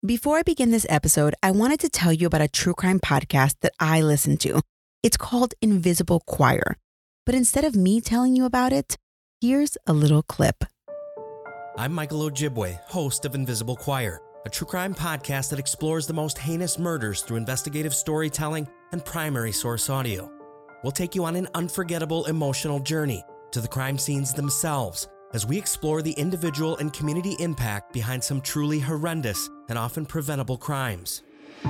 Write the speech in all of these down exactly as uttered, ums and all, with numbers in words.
Before I begin this episode, I wanted to tell you about a true crime podcast that I listen to. It's called Invisible Choir. But instead of me telling you about it, here's a little clip. I'm Michael Ojibwe, host of Invisible Choir, a true crime podcast that explores the most heinous murders through investigative storytelling and primary source audio. We'll take you on an unforgettable emotional journey to the crime scenes themselves as we explore the individual and community impact behind some truly horrendous and often preventable crimes.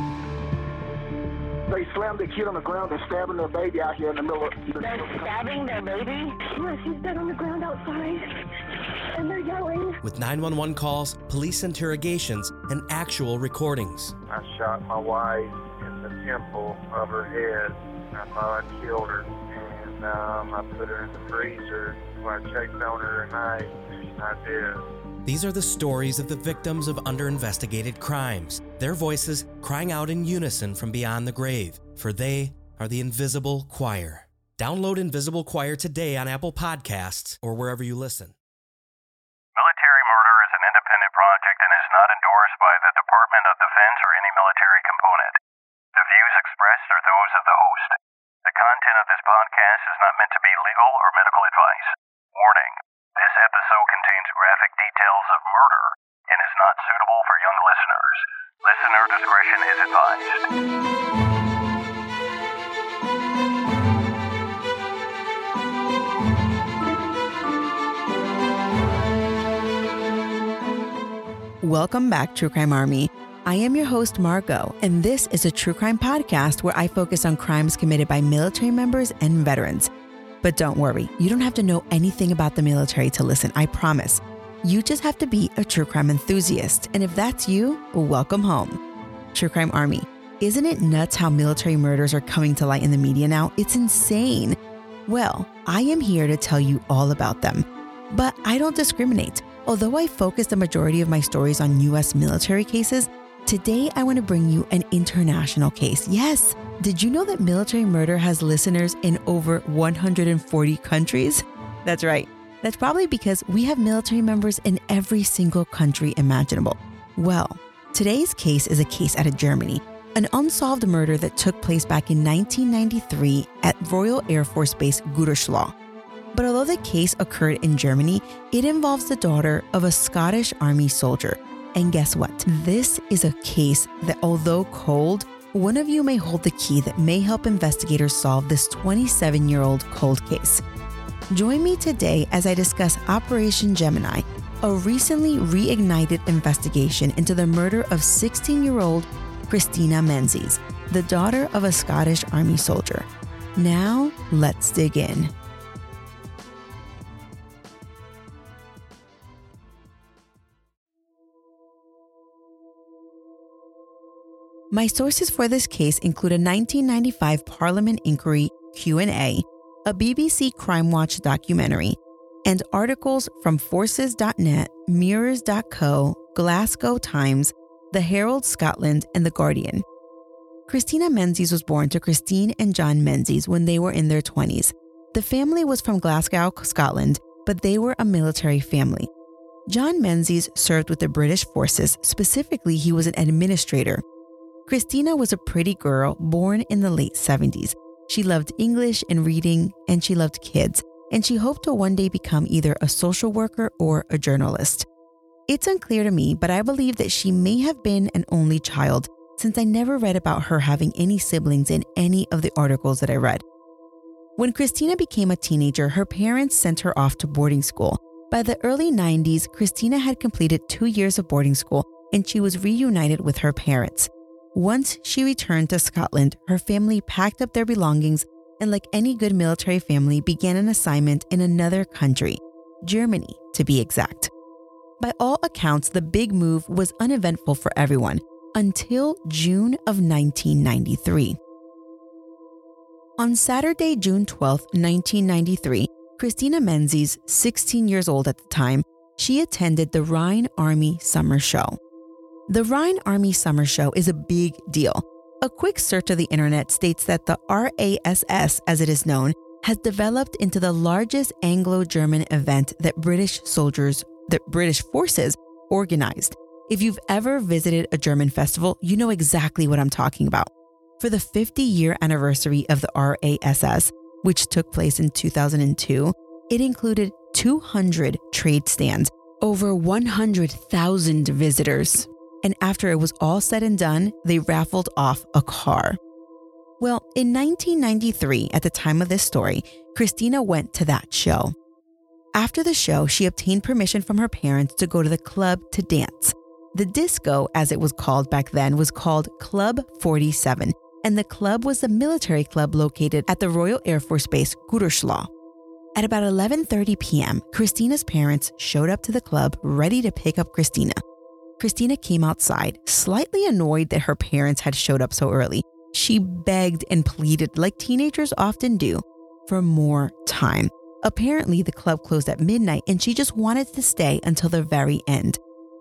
They slammed the kid on the ground. They're stabbing their baby out here in the middle of the... They're stabbing their baby? Yeah, she's dead on the ground outside. And they're yelling. With nine one one calls, police interrogations, and actual recordings. I shot my wife in the temple of her head. I thought I killed her. And um, I put her in the freezer. When I checked on her tonight, she's not dead. These are the stories of the victims of under-investigated crimes, their voices crying out in unison from beyond the grave, for they are the Invisible Choir. Download Invisible Choir today on Apple Podcasts or wherever you listen. Military murder is an independent project and is not endorsed by the Department of Defense or any military component. The views expressed are those of the host. The content of this podcast is not meant to be legal or medical advice. Warning, this episode contains graphic details of murder and is not suitable for young listeners. Listener discretion is advised. Welcome back, True Crime Army. I am your host, Margot, and this is a true crime podcast where I focus on crimes committed by military members and veterans. But don't worry, you don't have to know anything about the military to listen, I promise. You just have to be a true crime enthusiast, and if that's you, welcome home. True Crime Army, isn't it nuts how military murders are coming to light in the media now? It's insane. Well, I am here to tell you all about them. But I don't discriminate. Although I focus the majority of my stories on U S military cases, today I want to bring you an international case. Yes, did you know that military murder has listeners in over one hundred forty countries? That's right. That's probably because we have military members in every single country imaginable. Well, today's case is a case out of Germany, an unsolved murder that took place back in nineteen ninety-three at Royal Air Force Base Gütersloh. But although the case occurred in Germany, it involves the daughter of a Scottish Army soldier. And guess what? This is a case that, although cold, one of you may hold the key that may help investigators solve this twenty-seven-year-old cold case. Join me today as I discuss Operation Gemini, a recently reignited investigation into the murder of sixteen-year-old Christina Menzies, the daughter of a Scottish Army soldier. Now, let's dig in. My sources for this case include a nineteen ninety-five Parliament Inquiry Q and A, a B B C Crime Watch documentary, and articles from Forces dot net, Mirrors dot co, Glasgow Times, The Herald Scotland, and The Guardian. Christina Menzies was born to Christine and John Menzies when they were in their twenties. The family was from Glasgow, Scotland, but they were a military family. John Menzies served with the British forces. Specifically, he was an administrator. Christina was a pretty girl born in the late seventies. She loved English and reading, and she loved kids, and she hoped to one day become either a social worker or a journalist. It's unclear to me, but I believe that she may have been an only child, since I never read about her having any siblings in any of the articles that I read. When Christina became a teenager, her parents sent her off to boarding school. By the early nineties, Christina had completed two years of boarding school, and she was reunited with her parents. Once she returned to Scotland, her family packed up their belongings and, like any good military family, began an assignment in another country, Germany to be exact. By all accounts, the big move was uneventful for everyone until June of nineteen ninety-three. On Saturday, June twelfth, nineteen ninety-three, Christina Menzies, sixteen years old at the time, she attended the Rhine Army Summer Show. The Rhine Army Summer Show is a big deal. A quick search of the internet states that the R A S S, as it is known, has developed into the largest Anglo-German event that British soldiers, that British forces organized. If you've ever visited a German festival, you know exactly what I'm talking about. For the fifty-year anniversary of the R A S S, which took place in two thousand two, it included two hundred trade stands, over one hundred thousand visitors. And after it was all said and done, they raffled off a car. Well, in nineteen ninety-three, at the time of this story, Christina went to that show. After the show, she obtained permission from her parents to go to the club to dance. The disco, as it was called back then, was called Club forty-seven, and the club was a military club located at the Royal Air Force Base, Gütersloh. At about eleven thirty p.m., Christina's parents showed up to the club ready to pick up Christina. Christina came outside, slightly annoyed that her parents had showed up so early. She begged and pleaded, like teenagers often do, for more time. Apparently, the club closed at midnight and she just wanted to stay until the very end.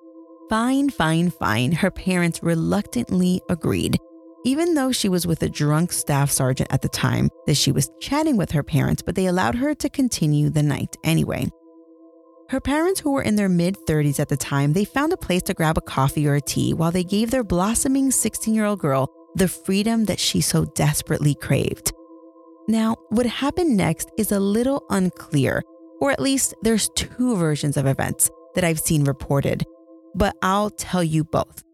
Fine, fine, fine, her parents reluctantly agreed. Even though she was with a drunk staff sergeant at the time, that she was chatting with her parents, but they allowed her to continue the night anyway. Her parents, who were in their mid-thirties at the time, they found a place to grab a coffee or a tea while they gave their blossoming sixteen-year-old girl the freedom that she so desperately craved. Now, what happened next is a little unclear, or at least there's two versions of events that I've seen reported, but I'll tell you both.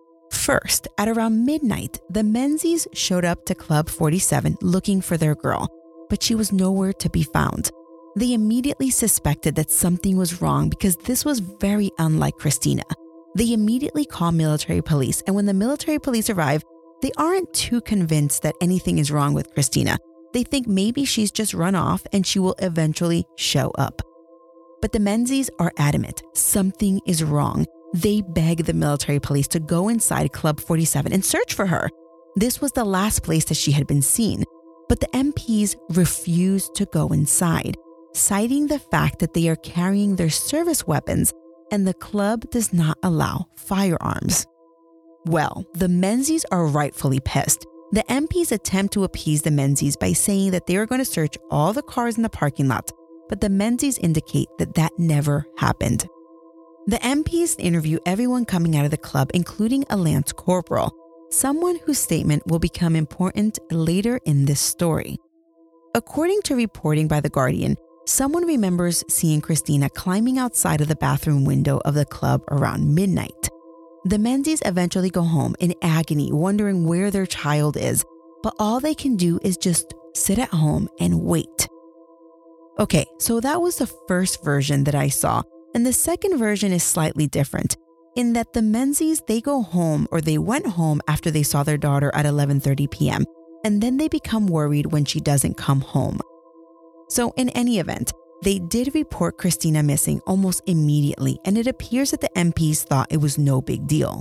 First, at around midnight, the Menzies showed up to Club forty-seven looking for their girl, but she was nowhere to be found. They immediately suspected that something was wrong because this was very unlike Christina. They immediately call military police, and when the military police arrive, they aren't too convinced that anything is wrong with Christina. They think maybe she's just run off and she will eventually show up. But the Menzies are adamant something is wrong. They beg the military police to go inside Club forty-seven and search for her. This was the last place that she had been seen, but the M Ps refused to go inside, citing the fact that they are carrying their service weapons and the club does not allow firearms. Well, the Menzies are rightfully pissed. The M Ps attempt to appease the Menzies by saying that they are going to search all the cars in the parking lot, but the Menzies indicate that that never happened. The M Ps interview everyone coming out of the club, including a Lance Corporal, someone whose statement will become important later in this story. According to reporting by The Guardian, someone remembers seeing Christina climbing outside of the bathroom window of the club around midnight. The Menzies eventually go home in agony, wondering where their child is, but all they can do is just sit at home and wait. Okay, so that was the first version that I saw. And the second version is slightly different in that the Menzies, they go home or they went home after they saw their daughter at eleven thirty p.m. and then they become worried when she doesn't come home. So in any event, they did report Christina missing almost immediately, and it appears that the M Ps thought it was no big deal.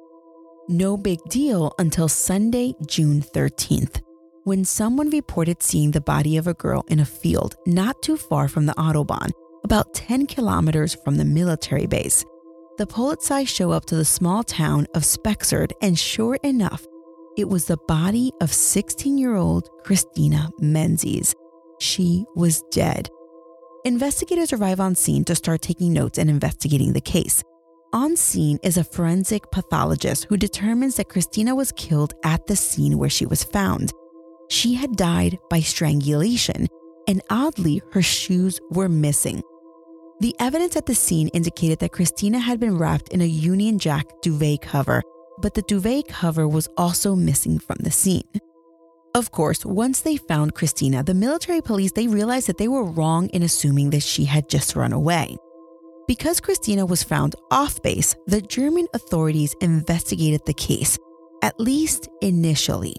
No big deal until Sunday, June thirteenth, when someone reported seeing the body of a girl in a field not too far from the Autobahn, about ten kilometers from the military base. The Polizei show up to the small town of Spexard, and sure enough, it was the body of sixteen-year-old Christina Menzies. She was dead. Investigators arrive on scene to start taking notes and investigating the case. On scene is a forensic pathologist who determines that Christina was killed at the scene where she was found. She had died by strangulation, and oddly, her shoes were missing. The evidence at the scene indicated that Christina had been wrapped in a Union Jack duvet cover, but the duvet cover was also missing from the scene. Of course, once they found Christina, the military police, they realized that they were wrong in assuming that she had just run away. Because Christina was found off base, the German authorities investigated the case, at least initially.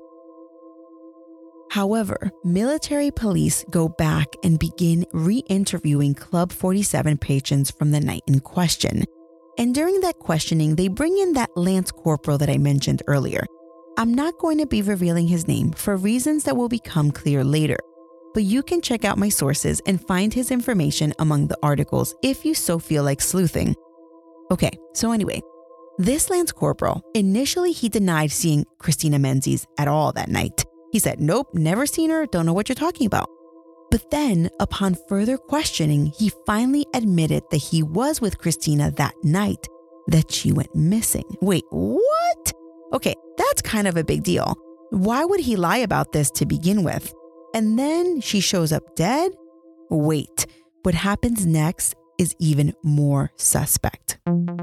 However, military police go back and begin re-interviewing Club forty-seven patrons from the night in question. And during that questioning, they bring in that Lance Corporal that I mentioned earlier. I'm not going to be revealing his name for reasons that will become clear later, but you can check out my sources and find his information among the articles if you so feel like sleuthing. Okay, so anyway, this Lance Corporal, initially he denied seeing Christina Menzies at all that night. He said, nope, never seen her, don't know what you're talking about. But then, upon further questioning, he finally admitted that he was with Christina that night that she went missing. Wait, what? Okay, that's kind of a big deal. Why would he lie about this to begin with? And then she shows up dead? Wait, what happens next is even more suspect.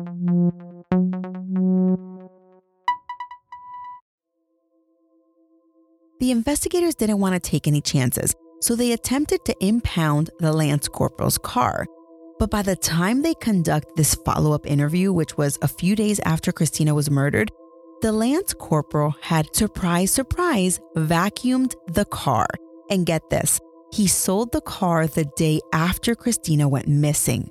The investigators didn't want to take any chances, so they attempted to impound the Lance Corporal's car. But by the time they conduct this follow-up interview, which was a few days after Christina was murdered, the Lance Corporal had, surprise, surprise, vacuumed the car. And get this, he sold the car the day after Christina went missing.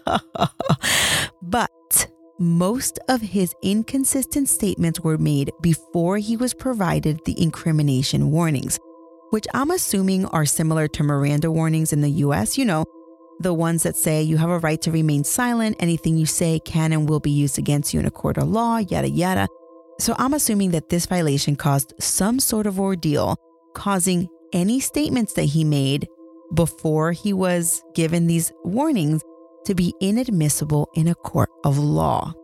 But most of his inconsistent statements were made before he was provided the incrimination warnings, which I'm assuming are similar to Miranda warnings in the U S, you know, the ones that say you have a right to remain silent, anything you say can and will be used against you in a court of law, yada yada. So I'm assuming that this violation caused some sort of ordeal, causing any statements that he made before he was given these warnings to be inadmissible in a court of law.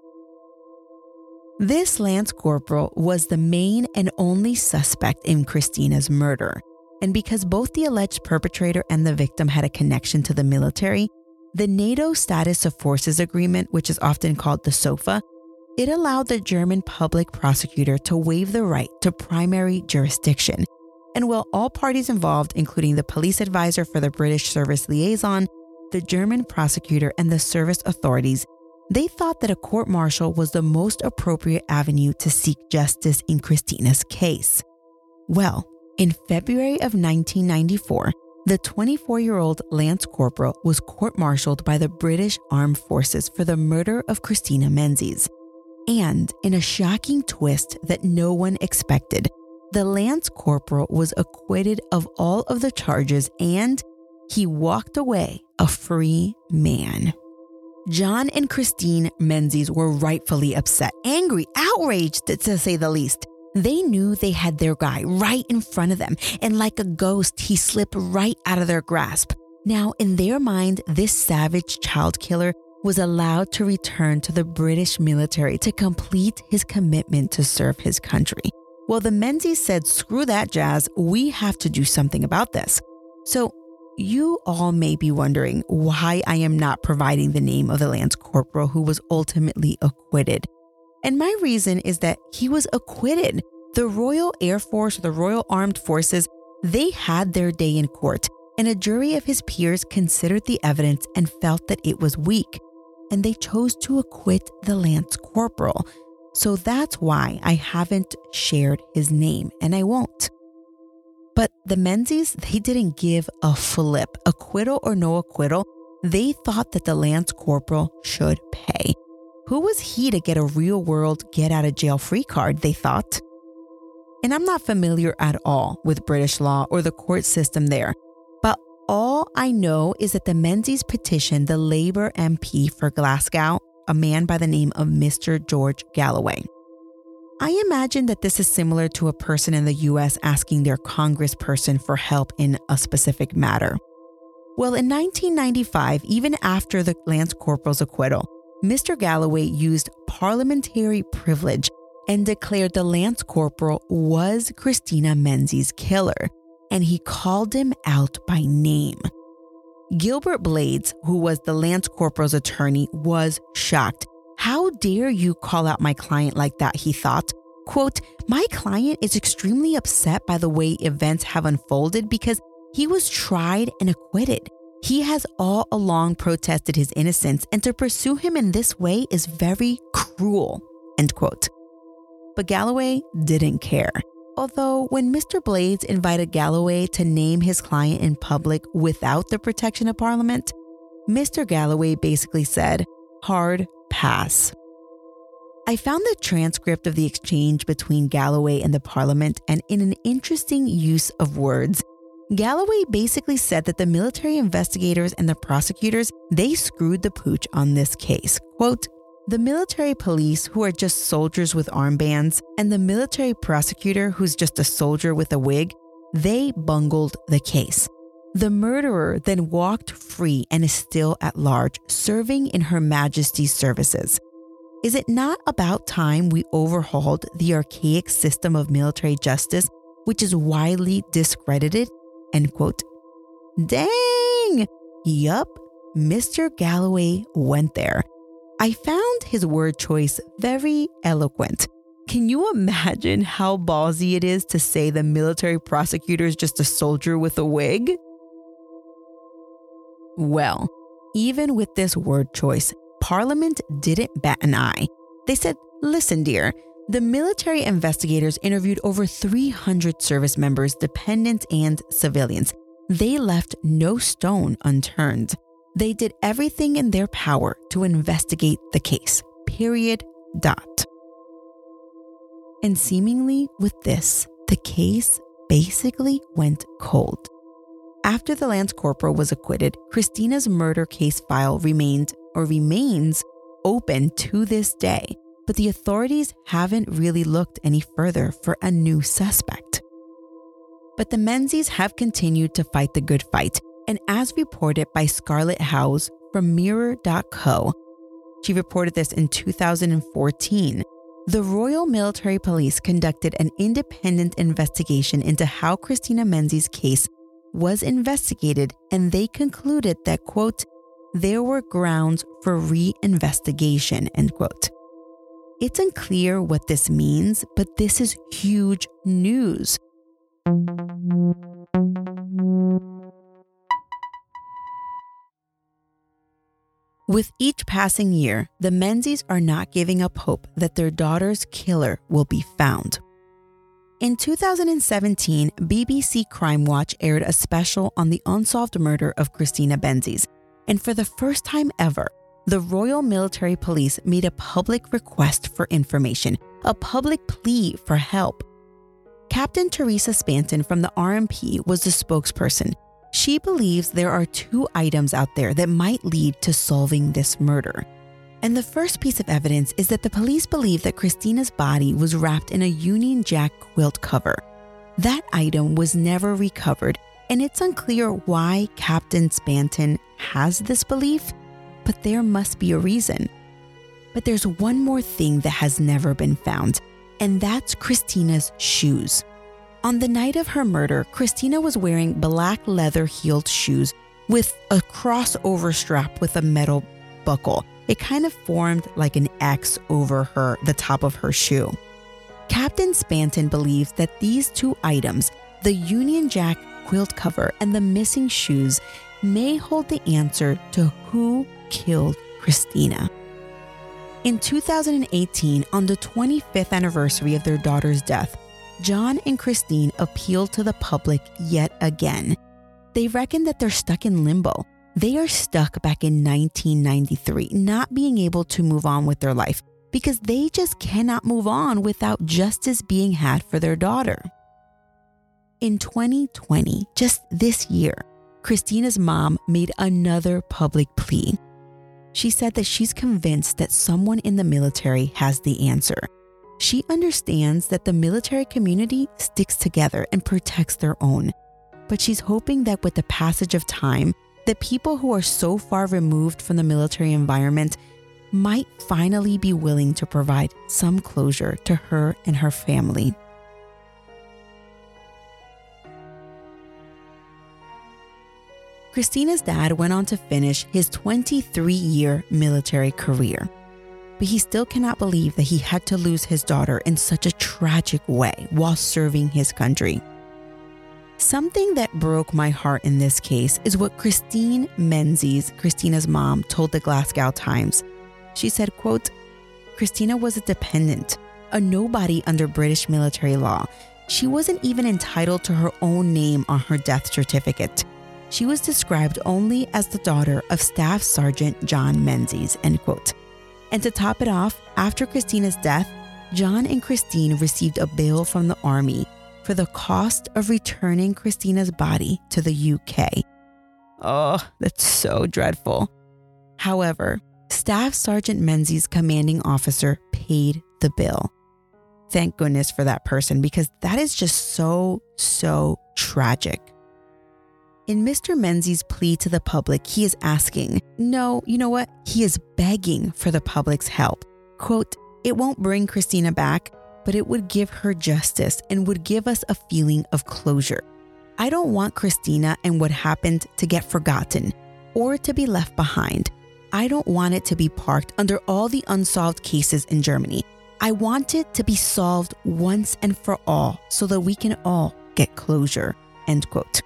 This Lance Corporal was the main and only suspect in Christina's murder. And because both the alleged perpetrator and the victim had a connection to the military, the NATO Status of Forces Agreement, which is often called the SOFA, it allowed the German public prosecutor to waive the right to primary jurisdiction. And while all parties involved, including the police advisor for the British service liaison, the German prosecutor, and the service authorities, they thought that a court-martial was the most appropriate avenue to seek justice in Christina's case. Well, in February of nineteen ninety-four, the twenty-four-year-old Lance Corporal was court-martialed by the British Armed Forces for the murder of Christina Menzies. And in a shocking twist that no one expected, the Lance Corporal was acquitted of all of the charges and he walked away a free man. John and Christine Menzies were rightfully upset, angry, outraged, to say the least. They knew they had their guy right in front of them, and like a ghost, he slipped right out of their grasp. Now, in their mind, this savage child killer was allowed to return to the British military to complete his commitment to serve his country. Well, the Menzies said, screw that jazz, we have to do something about this. So you all may be wondering why I am not providing the name of the Lance Corporal who was ultimately acquitted. And my reason is that he was acquitted. The Royal Air Force, the Royal Armed Forces, they had their day in court, and a jury of his peers considered the evidence and felt that it was weak, and they chose to acquit the Lance Corporal. So that's why I haven't shared his name, and I won't. But the Menzies, they didn't give a flip. Acquittal or no acquittal, they thought that the Lance Corporal should pay. Who was he to get a real-world get-out-of-jail-free card, they thought? And I'm not familiar at all with British law or the court system there, but all I know is that the Menzies petitioned the Labour M P for Glasgow, a man by the name of Mister George Galloway. I imagine that this is similar to a person in the U S asking their congressperson for help in a specific matter. Well, in nineteen ninety-five, even after the Lance Corporal's acquittal, Mister Galloway used parliamentary privilege and declared the Lance Corporal was Christina Menzies' killer, and he called him out by name. Gilbert Blades, who was the Lance Corporal's attorney, was shocked. How dare you call out my client like that, he thought. Quote, my client is extremely upset by the way events have unfolded because he was tried and acquitted. He has all along protested his innocence, and to pursue him in this way is very cruel, end quote. But Galloway didn't care. Although when Mister Blades invited Galloway to name his client in public without the protection of Parliament, Mister Galloway basically said, hard pass. I found the transcript of the exchange between Galloway and the Parliament, and in an interesting use of words, Galloway basically said that the military investigators and the prosecutors, they screwed the pooch on this case. Quote, the military police, who are just soldiers with armbands, and the military prosecutor, who's just a soldier with a wig, they bungled the case. The murderer then walked free and is still at large, serving in Her Majesty's services. Is it not about time we overhauled the archaic system of military justice, which is widely discredited? End quote. Dang! Yup, Mister Galloway went there. I found his word choice very eloquent. Can you imagine how ballsy it is to say the military prosecutor is just a soldier with a wig? Well, even with this word choice, Parliament didn't bat an eye. They said, listen, dear, the military investigators interviewed over three hundred service members, dependents, and civilians. They left no stone unturned. They did everything in their power to investigate the case. Period. Dot. And seemingly with this, the case basically went cold. After the Lance Corporal was acquitted, Christina's murder case file remained or remains open to this day, but the authorities haven't really looked any further for a new suspect. But the Menzies have continued to fight the good fight, and as reported by Scarlett Howes from Mirror dot co, she reported this in two thousand fourteen, the Royal Military Police conducted an independent investigation into how Christina Menzies' case was investigated, and they concluded that, quote, there were grounds for re-investigation, end quote. It's unclear what this means, but this is huge news. With each passing year, the Menzies are not giving up hope that their daughter's killer will be found. In two thousand seventeen, B B C Crime Watch aired a special on the unsolved murder of Christina Menzies, and for the first time ever, the Royal Military Police made a public request for information, a public plea for help. Captain Teresa Spanton from the R M P was the spokesperson. She believes there are two items out there that might lead to solving this murder. And the first piece of evidence is that the police believe that Christina's body was wrapped in a Union Jack quilt cover. That item was never recovered, and it's unclear why Captain Spanton has this belief, but there must be a reason. But there's one more thing that has never been found, and that's Christina's shoes. On the night of her murder, Christina was wearing black leather-heeled shoes with a crossover strap with a metal buckle. It kind of formed like an X over her, the top of her shoe. Captain Spanton believes that these two items, the Union Jack quilt cover and the missing shoes, may hold the answer to who killed Christina. In two thousand eighteen, on the twenty-fifth anniversary of their daughter's death, John and Christine appealed to the public yet again. They reckon that they're stuck in limbo. They are stuck back in nineteen ninety-three, not being able to move on with their life because they just cannot move on without justice being had for their daughter. In twenty twenty, just this year, Christina's mom made another public plea. She said that she's convinced that someone in the military has the answer. She understands that the military community sticks together and protects their own, but she's hoping that with the passage of time, the people who are so far removed from the military environment might finally be willing to provide some closure to her and her family. Christina's dad went on to finish his twenty-three-year military career, but he still cannot believe that he had to lose his daughter in such a tragic way while serving his country. Something that broke my heart in this case is what Christine Menzies, Christina's mom, told the Glasgow Times. She said, quote, Christina was a dependent, a nobody under British military law. She wasn't even entitled to her own name on her death certificate. She was described only as the daughter of Staff Sergeant John Menzies, end quote. And to top it off, after Christina's death, John and Christine received a bill from the Army for the cost of returning Christina's body to the U K. Oh, that's so dreadful. However, Staff Sergeant Menzies' commanding officer paid the bill. Thank goodness for that person, because that is just so, so tragic. In Mister Menzies' plea to the public, he is asking, no, you know what? He is begging for the public's help. Quote, "It won't bring Christina back, but it would give her justice and would give us a feeling of closure. I don't want Christina and what happened to get forgotten or to be left behind. I don't want it to be parked under all the unsolved cases in Germany. I want it to be solved once and for all so that we can all get closure." End quote.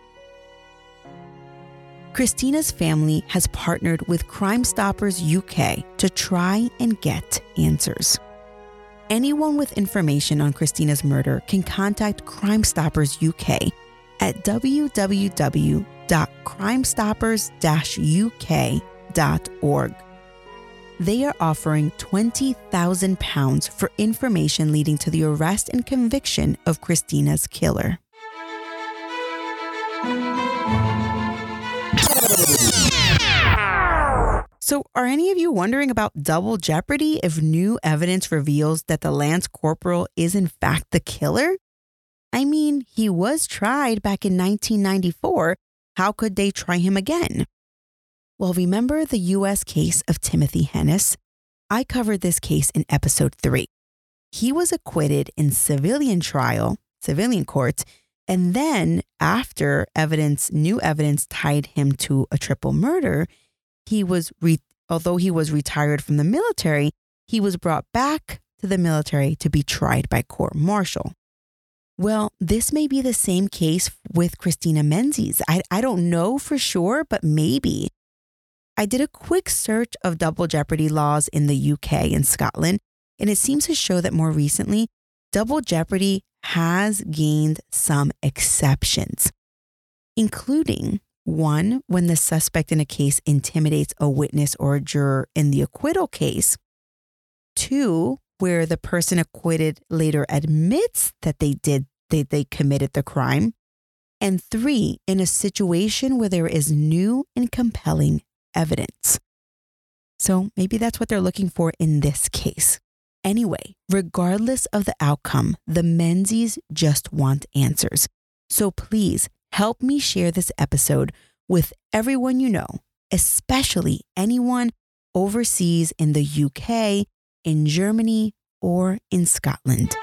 Christina's family has partnered with Crime Stoppers U K to try and get answers. Anyone with information on Christina's murder can contact Crime Stoppers U K at w w w dot crime stoppers dash u k dot org. They are offering twenty thousand pounds for information leading to the arrest and conviction of Christina's killer. So are any of you wondering about double jeopardy if new evidence reveals that the Lance Corporal is in fact the killer? I mean, he was tried back in nineteen ninety-four. How could they try him again? Well, remember the U S case of Timothy Hennis? I covered this case in episode three. He was acquitted in civilian trial, civilian court, and then after evidence, new evidence tied him to a triple murder, he was, re- although he was retired from the military, he was brought back to the military to be tried by court-martial. Well, this may be the same case with Christina Menzies. I, I don't know for sure, but maybe. I did a quick search of double jeopardy laws in the U K and Scotland, and it seems to show that more recently, double jeopardy has gained some exceptions, including one, when the suspect in a case intimidates a witness or a juror in the acquittal case. Two, where the person acquitted later admits that they did, they, they committed the crime. And three, in a situation where there is new and compelling evidence. So maybe that's what they're looking for in this case. Anyway, regardless of the outcome, the Menzies just want answers. So please help me share this episode with everyone you know, especially anyone overseas in the U K, in Germany, or in Scotland.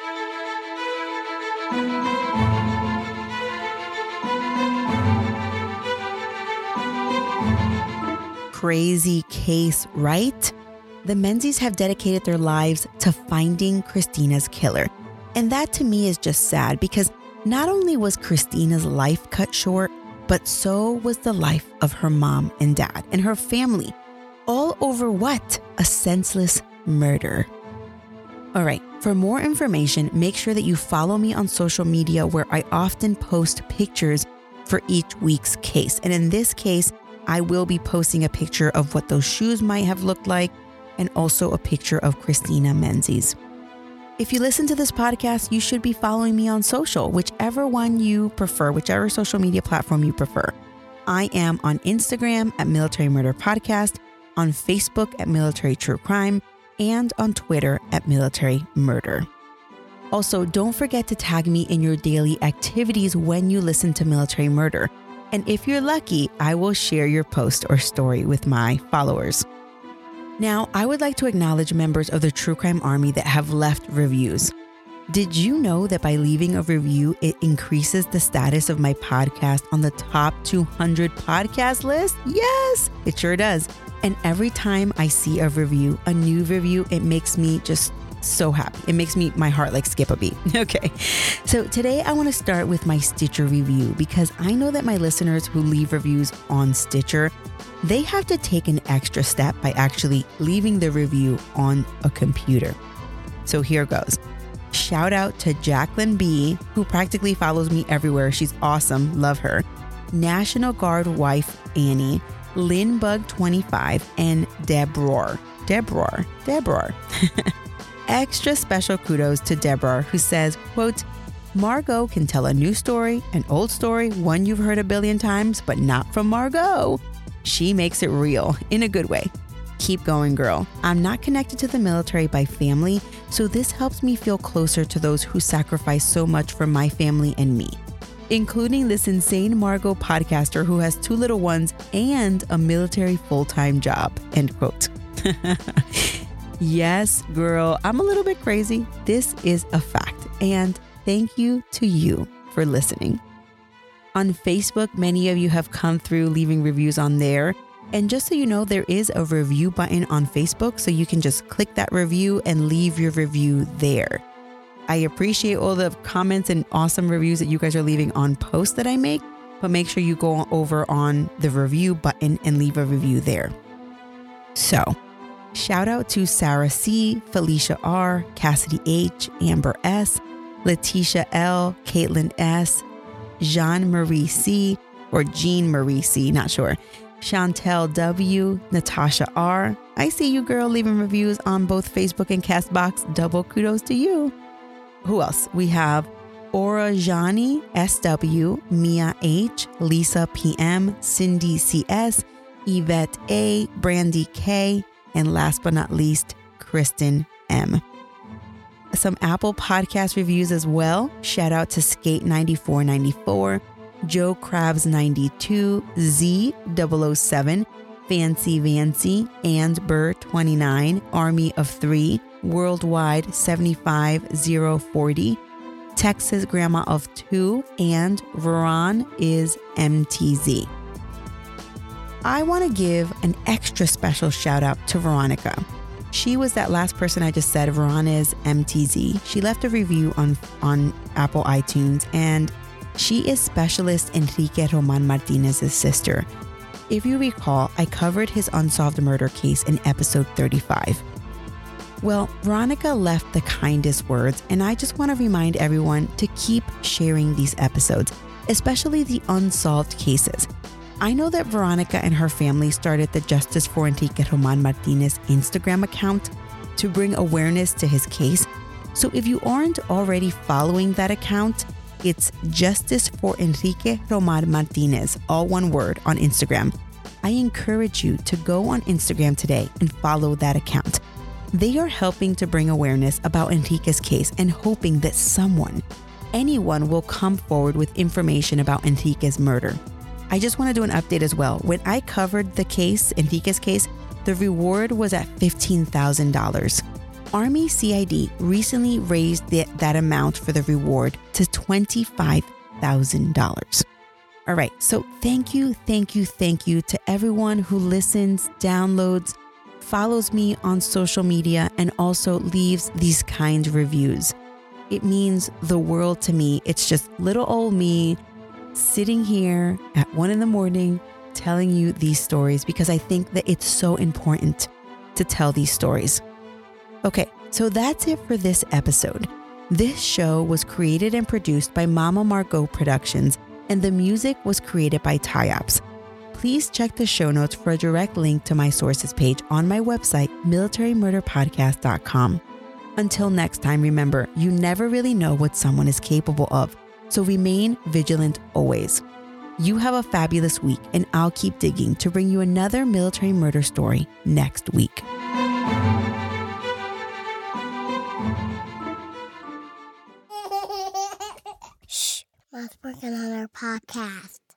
Crazy case, right? The Menzies have dedicated their lives to finding Christina's killer. And that to me is just sad because not only was Christina's life cut short, but so was the life of her mom and dad and her family. All over what? A senseless murder. All right, for more information, make sure that you follow me on social media where I often post pictures for each week's case. And in this case, I will be posting a picture of what those shoes might have looked like and also a picture of Christina Menzies. If you listen to this podcast, you should be following me on social, whichever one you prefer, whichever social media platform you prefer. I am on Instagram at Military Murder Podcast, on Facebook at Military True Crime, and on Twitter at Military Murder. Also, don't forget to tag me in your daily activities when you listen to Military Murder. And if you're lucky, I will share your post or story with my followers. Now, I would like to acknowledge members of the True Crime Army that have left reviews. Did you know that by leaving a review, it increases the status of my podcast on the top two hundred podcast list? Yes, it sure does. And every time I see a review, a new review, it makes me just so happy. It makes me, my heart like skip a beat. Okay. So today I want to start with my Stitcher review because I know that my listeners who leave reviews on Stitcher, they have to take an extra step by actually leaving the review on a computer. So here goes. Shout out to Jacqueline B, who practically follows me everywhere. She's awesome. Love her. National Guard wife Annie, Lynbug twenty-five, and Deborah. Deborah. Deborah. Extra special kudos to Deborah, who says, quote, Margot can tell a new story, an old story, one you've heard a billion times, but not from Margot. She makes it real in a good way. Keep going, girl. I'm not connected to the military by family, so this helps me feel closer to those who sacrifice so much for my family and me, including this insane Margot podcaster who has two little ones and a military full-time job, end quote. Yes, girl, I'm a little bit crazy. This is a fact. And thank you to you for listening. On Facebook, many of you have come through leaving reviews on there. And just so you know, there is a review button on Facebook, so you can just click that review and leave your review there. I appreciate all the comments and awesome reviews that you guys are leaving on posts that I make, but make sure you go over on the review button and leave a review there. So, shout out to Sarah C, Felicia R, Cassidy H, Amber S, Letitia L, Caitlin S, Jean-Marie C, or Jean-Marie C, not sure, Chantel W, Natasha R. I see you, girl, leaving reviews on both Facebook and Castbox. Double kudos to you. Who else? We have Aura Jani S W, Mia H, Lisa P M, Cindy C S, Yvette A, Brandy K, and last but not least, Kristen M. Some Apple Podcast reviews as well. Shout out to Skate ninety-four ninety-four, Joe Krabs ninety-two, Z double oh seven, Fancy Vancy, and Burr twenty-nine, Army of Three, Worldwide seventy-five zero forty, Texas Grandma of Two, and Veron is M T Z. I want to give an extra special shout out to Veronica. She was that last person I just said, Veron is M T Z. She left a review on, on Apple iTunes, and she is Specialist Enrique Roman Martinez's sister. If you recall, I covered his unsolved murder case in episode thirty-five. Well, Veronica left the kindest words, and I just want to remind everyone to keep sharing these episodes, especially the unsolved cases. I know that Veronica and her family started the Justice for Enrique Roman Martinez Instagram account to bring awareness to his case. So if you aren't already following that account, it's Justice for Enrique Roman Martinez, all one word, on Instagram. I encourage you to go on Instagram today and follow that account. They are helping to bring awareness about Enrique's case and hoping that someone, anyone, will come forward with information about Enrique's murder. I just want to do an update as well. When I covered the case, Enrique's case, the reward was at fifteen thousand dollars. Army C I D recently raised the, that amount for the reward to twenty-five thousand dollars. All right, so thank you, thank you, thank you to everyone who listens, downloads, follows me on social media, and also leaves these kind reviews. It means the world to me. It's just little old me sitting here at one in the morning telling you these stories because I think that it's so important to tell these stories. Okay, so that's it for this episode. This show was created and produced by Mama Margot Productions, and the music was created by Tyops. Please check the show notes for a direct link to my sources page on my website, military murder podcast dot com. Until next time, remember, you never really know what someone is capable of. So remain vigilant always. You have a fabulous week, and I'll keep digging to bring you another military murder story next week. Shh, Mom's working on our podcast.